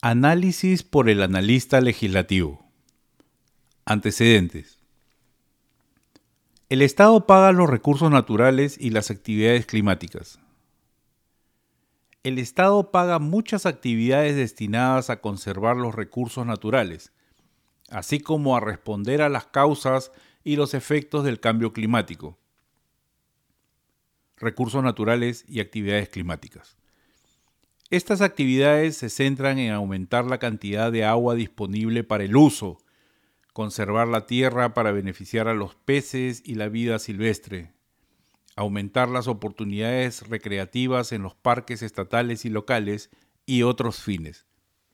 Análisis por el analista legislativo. Antecedentes. El Estado paga los recursos naturales y las actividades climáticas. El Estado paga muchas actividades destinadas a conservar los recursos naturales, así como a responder a las causas y los efectos del cambio climático. Recursos naturales y actividades climáticas. Estas actividades se centran en aumentar la cantidad de agua disponible para el uso, conservar la tierra para beneficiar a los peces y la vida silvestre, aumentar las oportunidades recreativas en los parques estatales y locales y otros fines.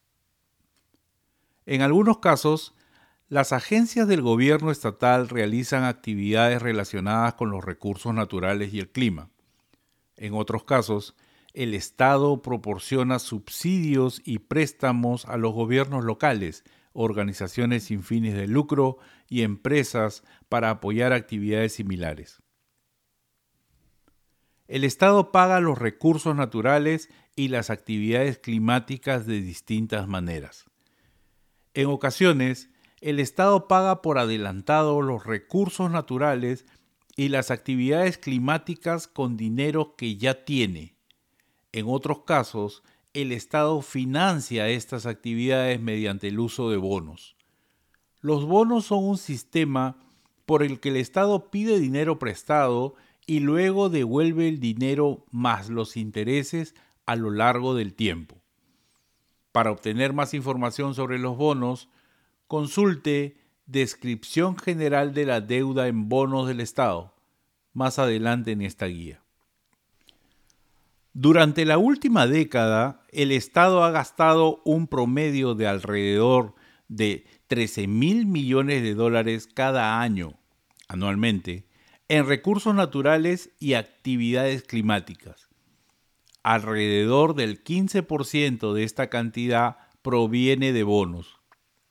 En algunos casos, las agencias del gobierno estatal realizan actividades relacionadas con los recursos naturales y el clima. En otros casos, el Estado proporciona subsidios y préstamos a los gobiernos locales, organizaciones sin fines de lucro y empresas para apoyar actividades similares. El Estado paga los recursos naturales y las actividades climáticas de distintas maneras. En ocasiones, el Estado paga por adelantado los recursos naturales y las actividades climáticas con dinero que ya tiene. En otros casos, el Estado financia estas actividades mediante el uso de bonos. Los bonos son un sistema por el que el Estado pide dinero prestado y luego devuelve el dinero más los intereses a lo largo del tiempo. Para obtener más información sobre los bonos, consulte Descripción General de la Deuda en Bonos del Estado, más adelante en esta guía. Durante la última década, el Estado ha gastado un promedio de alrededor de $13,000 millones cada año, anualmente, en recursos naturales y actividades climáticas. Alrededor del 15% de esta cantidad proviene de bonos.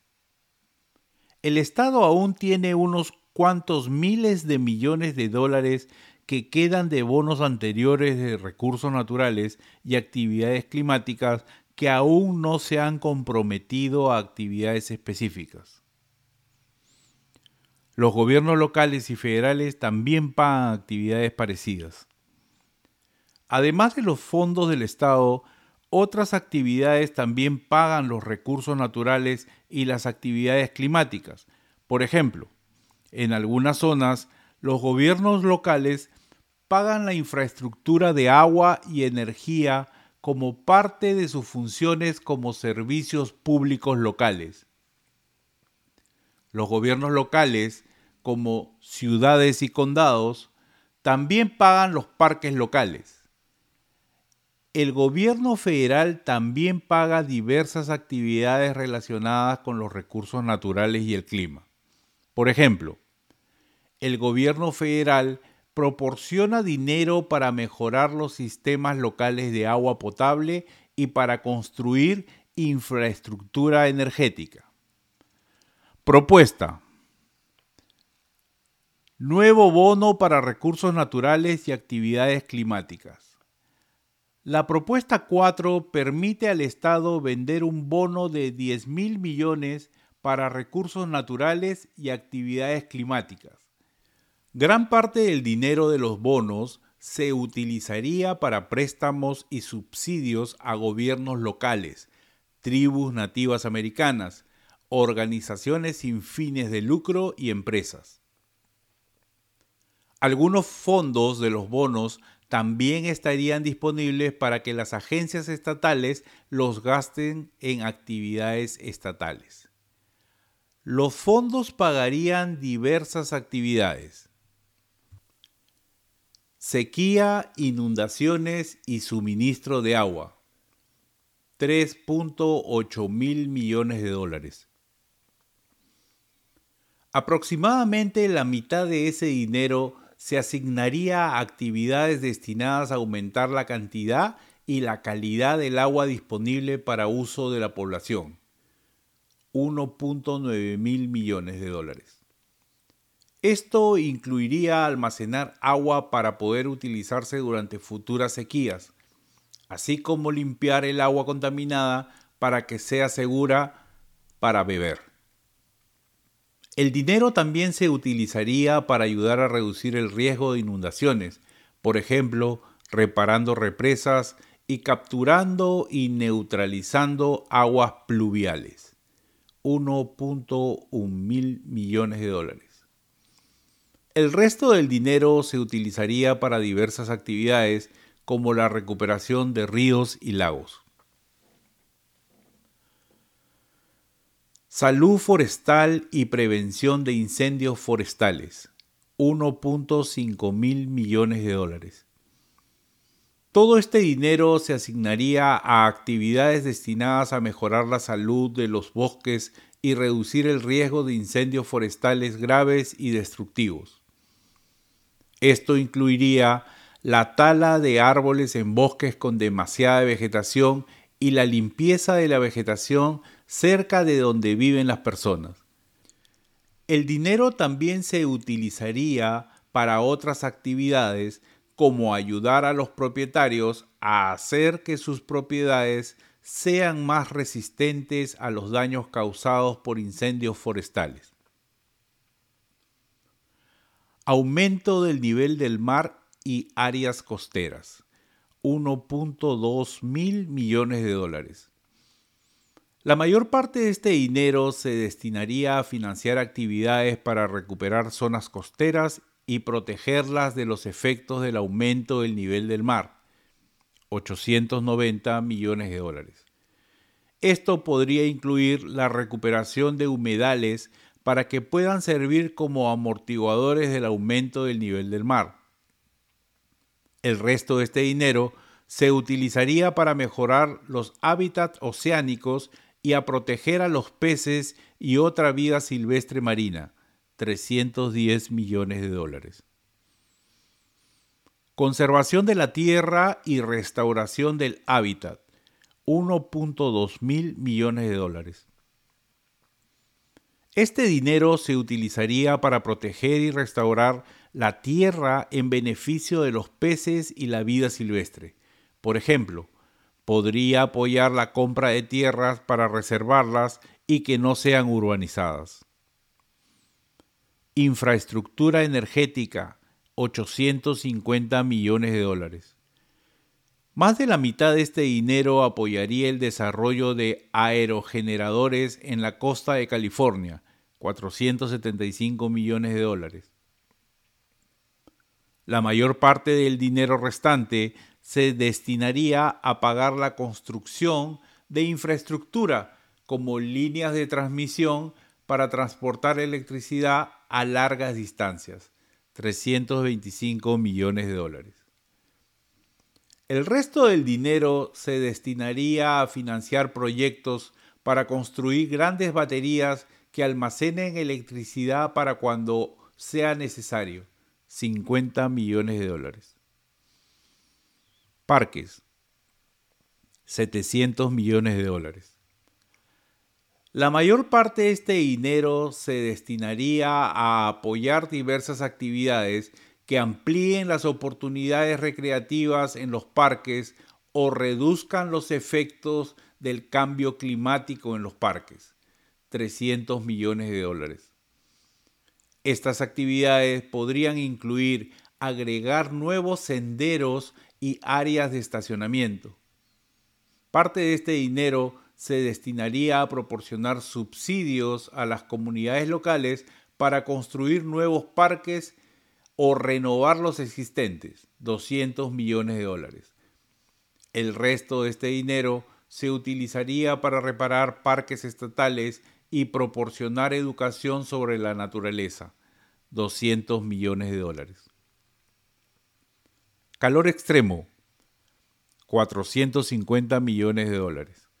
El Estado aún tiene unos cuantos miles de millones de dólares que quedan de bonos anteriores de recursos naturales y actividades climáticas que aún no se han comprometido a actividades específicas. Los gobiernos locales y federales también pagan actividades parecidas. Además de los fondos del Estado, otras actividades también pagan los recursos naturales y las actividades climáticas. Por ejemplo, en algunas zonas, los gobiernos locales pagan la infraestructura de agua y energía como parte de sus funciones como servicios públicos locales. Los gobiernos locales, como ciudades y condados, también pagan los parques locales. El gobierno federal también paga diversas actividades relacionadas con los recursos naturales y el clima. Por ejemplo, el gobierno federal proporciona dinero para mejorar los sistemas locales de agua potable y para construir infraestructura energética. Propuesta. Nuevo bono para recursos naturales y actividades climáticas. La propuesta 4 permite al Estado vender un bono de $10,000 millones para recursos naturales y actividades climáticas. Gran parte del dinero de los bonos se utilizaría para préstamos y subsidios a gobiernos locales, tribus nativas americanas, organizaciones sin fines de lucro y empresas. Algunos fondos de los bonos también estarían disponibles para que las agencias estatales los gasten en actividades estatales. Los fondos pagarían diversas actividades: sequía, inundaciones y suministro de agua, $3.8 mil millones. Aproximadamente la mitad de ese dinero se asignaría a actividades destinadas a aumentar la cantidad y la calidad del agua disponible para uso de la población, $1.9 mil millones. Esto incluiría almacenar agua para poder utilizarse durante futuras sequías, así como limpiar el agua contaminada para que sea segura para beber. El dinero también se utilizaría para ayudar a reducir el riesgo de inundaciones, por ejemplo, reparando represas y capturando y neutralizando aguas pluviales. 1.1 mil millones de dólares. El resto del dinero se utilizaría para diversas actividades como la recuperación de ríos y lagos. Salud forestal y prevención de incendios forestales. 1.5 mil millones de dólares. Todo este dinero se asignaría a actividades destinadas a mejorar la salud de los bosques y reducir el riesgo de incendios forestales graves y destructivos. Esto incluiría la tala de árboles en bosques con demasiada vegetación y la limpieza de la vegetación cerca de donde viven las personas. El dinero también se utilizaría para otras actividades como ayudar a los propietarios a hacer que sus propiedades sean más resistentes a los daños causados por incendios forestales. Aumento del nivel del mar y áreas costeras. 1.2 mil millones de dólares. La mayor parte de este dinero se destinaría a financiar actividades para recuperar zonas costeras y protegerlas de los efectos del aumento del nivel del mar. 890 millones de dólares. Esto podría incluir la recuperación de humedales para que puedan servir como amortiguadores del aumento del nivel del mar. El resto de este dinero se utilizaría para mejorar los hábitats oceánicos y a proteger a los peces y otra vida silvestre marina. 310 millones de dólares. Conservación de la tierra y restauración del hábitat. 1.2 mil millones de dólares. Este dinero se utilizaría para proteger y restaurar la tierra en beneficio de los peces y la vida silvestre. Por ejemplo, podría apoyar la compra de tierras para reservarlas y que no sean urbanizadas. Infraestructura energética, 850 millones de dólares. Más de la mitad de este dinero apoyaría el desarrollo de aerogeneradores en la costa de California, 475 millones de dólares. La mayor parte del dinero restante se destinaría a pagar la construcción de infraestructura, como líneas de transmisión para transportar electricidad a largas distancias, 325 millones de dólares. El resto del dinero se destinaría a financiar proyectos para construir grandes baterías que almacenen electricidad para cuando sea necesario, 50 millones de dólares. Parques, 700 millones de dólares. La mayor parte de este dinero se destinaría a apoyar diversas actividades que amplíen las oportunidades recreativas en los parques o reduzcan los efectos del cambio climático en los parques. 300 millones de dólares. Estas actividades podrían incluir agregar nuevos senderos y áreas de estacionamiento. Parte de este dinero se destinaría a proporcionar subsidios a las comunidades locales para construir nuevos parques o renovar los existentes, 200 millones de dólares. El resto de este dinero se utilizaría para reparar parques estatales y proporcionar educación sobre la naturaleza, 200 millones de dólares. Calor extremo, 450 millones de dólares.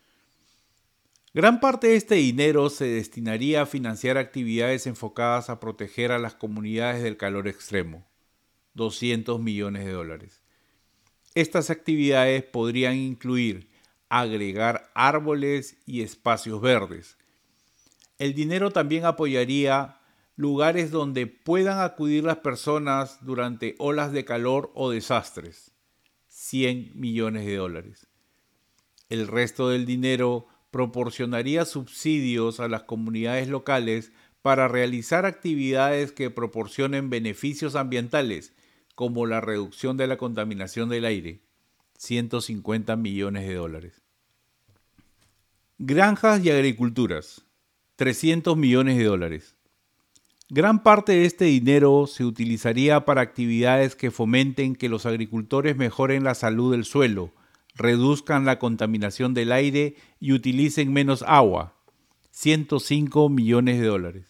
Gran parte de este dinero se destinaría a financiar actividades enfocadas a proteger a las comunidades del calor extremo, 200 millones de dólares. Estas actividades podrían incluir agregar árboles y espacios verdes. El dinero también apoyaría lugares donde puedan acudir las personas durante olas de calor o desastres, 100 millones de dólares. El resto del dinero proporcionaría subsidios a las comunidades locales para realizar actividades que proporcionen beneficios ambientales, como la reducción de la contaminación del aire, 150 millones de dólares. Granjas y agriculturas, 300 millones de dólares. Gran parte de este dinero se utilizaría para actividades que fomenten que los agricultores mejoren la salud del suelo, reduzcan la contaminación del aire y utilicen menos agua, 105 millones de dólares.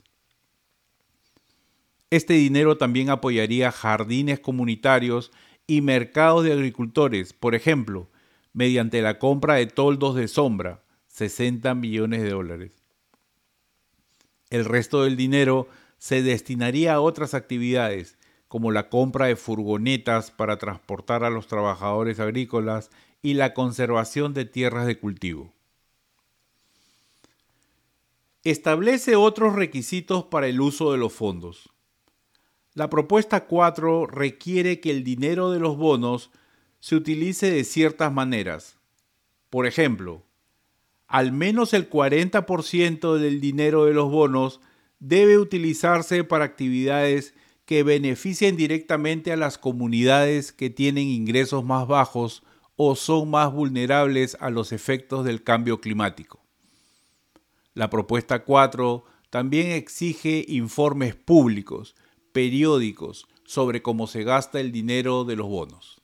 Este dinero también apoyaría jardines comunitarios y mercados de agricultores, por ejemplo, mediante la compra de toldos de sombra, 60 millones de dólares. El resto del dinero se destinaría a otras actividades, como la compra de furgonetas para transportar a los trabajadores agrícolas y la conservación de tierras de cultivo. Establece otros requisitos para el uso de los fondos. La propuesta 4 requiere que el dinero de los bonos se utilice de ciertas maneras. Por ejemplo, al menos el 40% del dinero de los bonos debe utilizarse para actividades que beneficien directamente a las comunidades que tienen ingresos más bajos o son más vulnerables a los efectos del cambio climático. La propuesta 4 también exige informes públicos, periódicos, sobre cómo se gasta el dinero de los bonos.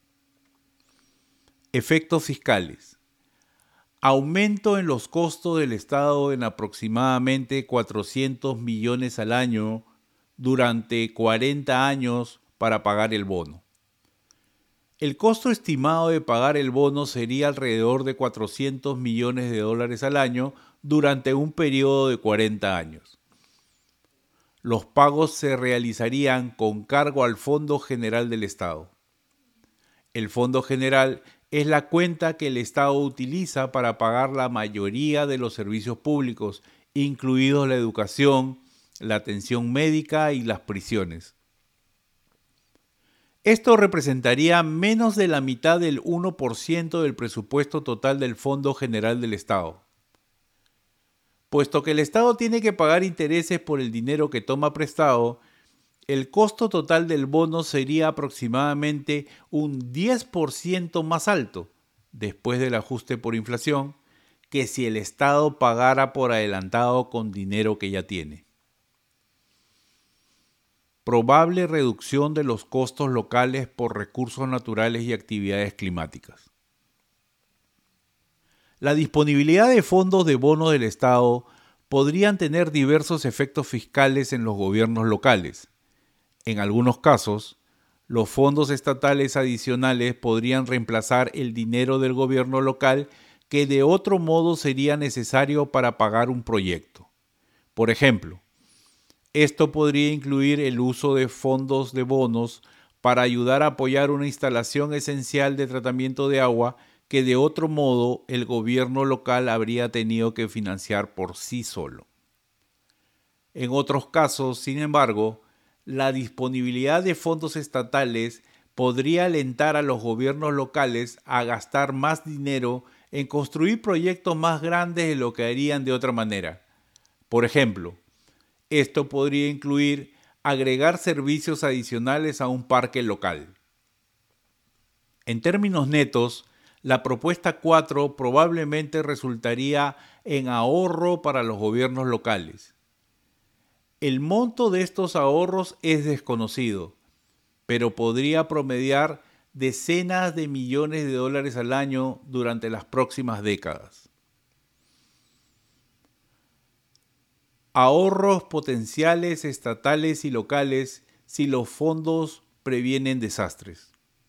Efectos fiscales. Aumento en los costos del Estado en aproximadamente 400 millones al año durante 40 años para pagar el bono. El costo estimado de pagar el bono sería alrededor de 400 millones de dólares al año durante un periodo de 40 años. Los pagos se realizarían con cargo al Fondo General del Estado. El Fondo General es la cuenta que el Estado utiliza para pagar la mayoría de los servicios públicos, incluidos la educación, la atención médica y las prisiones. Esto representaría menos de la mitad del 1% del presupuesto total del Fondo General del Estado. Puesto que el Estado tiene que pagar intereses por el dinero que toma prestado, el costo total del bono sería aproximadamente un 10% más alto, después del ajuste por inflación, que si el Estado pagara por adelantado con dinero que ya tiene. Probable reducción de los costos locales por recursos naturales y actividades climáticas. La disponibilidad de fondos de bonos del Estado podrían tener diversos efectos fiscales en los gobiernos locales. En algunos casos, los fondos estatales adicionales podrían reemplazar el dinero del gobierno local que de otro modo sería necesario para pagar un proyecto. Por ejemplo, esto podría incluir el uso de fondos de bonos para ayudar a apoyar una instalación esencial de tratamiento de agua que de otro modo el gobierno local habría tenido que financiar por sí solo. En otros casos, sin embargo, la disponibilidad de fondos estatales podría alentar a los gobiernos locales a gastar más dinero en construir proyectos más grandes de lo que harían de otra manera. Por ejemplo, esto podría incluir agregar servicios adicionales a un parque local. En términos netos, la propuesta 4 probablemente resultaría en ahorro para los gobiernos locales. El monto de estos ahorros es desconocido, pero podría promediar decenas de millones de dólares al año durante las próximas décadas. Ahorros potenciales estatales y locales si los fondos previenen desastres.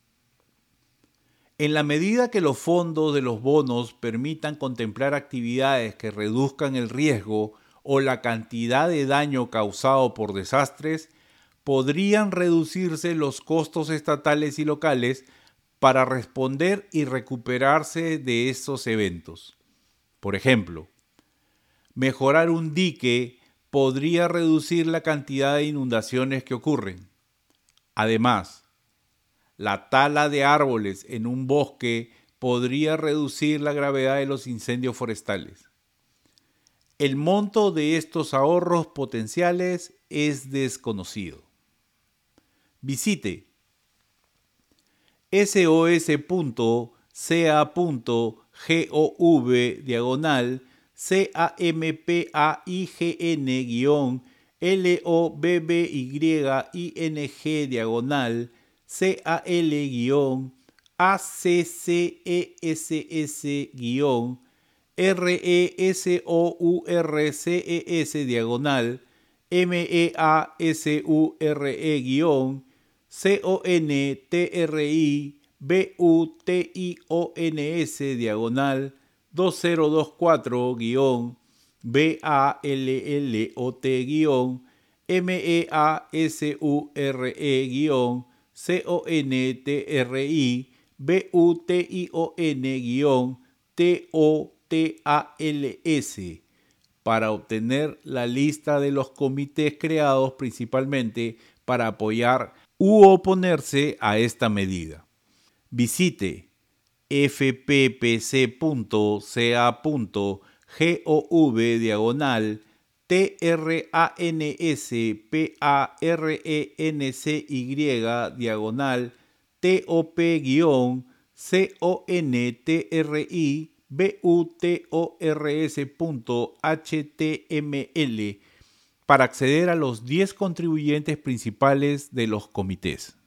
En la medida que los fondos de los bonos permitan contemplar actividades que reduzcan el riesgo o la cantidad de daño causado por desastres, podrían reducirse los costos estatales y locales para responder y recuperarse de estos eventos. Por ejemplo, mejorar un dique podría reducir la cantidad de inundaciones que ocurren. Además, la tala de árboles en un bosque podría reducir la gravedad de los incendios forestales. El monto de estos ahorros potenciales es desconocido. Visite CONTREBUTIONS para obtener la lista de los comités creados principalmente para apoyar u oponerse a esta medida. Visite fppc.ca.gov/TRANSY-PARENSE-TOPS para acceder a los 10 contribuyentes principales de los comités.